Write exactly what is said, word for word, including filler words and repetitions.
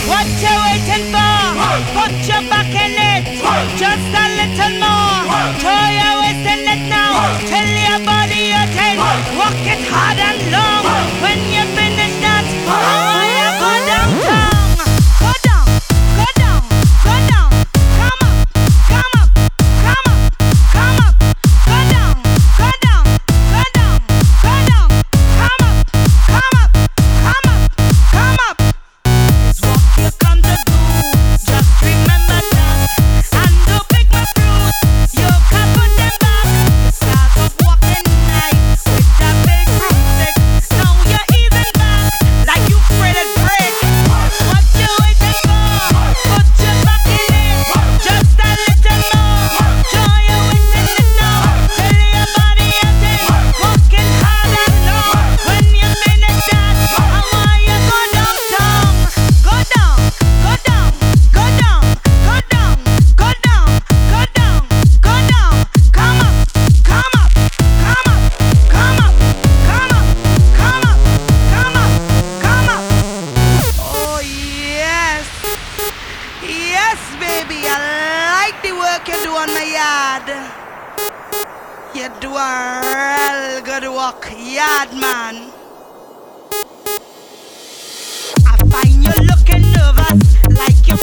What you waiting for? Put your back in it. Just a little more. Throw your waist in it now. Tell your body you're ten. Walk it hard and long. When you finish that, oh, you go downtown. Go down, go down, go down. Come up, come up, come up, come up. Go down, go down, go down, go down. Come up, come up, come up, come up. It's walk you come to do. Just remember that. And do pick my fruit. You can put them back. Start off walking night with that big broomstick. Now you're easing back like you afraid of break. What you waiting for? Put your back in it. Just a little more. Throw your waist in it now. Tell your body you're ten. Walking hard and long. When you finish that, I want you go downtown. Go down, go down, go down, go down, go down, go down, go down. Come up, come up, come up, come up, come up, come up, come up, come up. Oh yes, yes, baby, I like the work you do on my yard. You do a real good work, yard man. I find you looking nervous, like you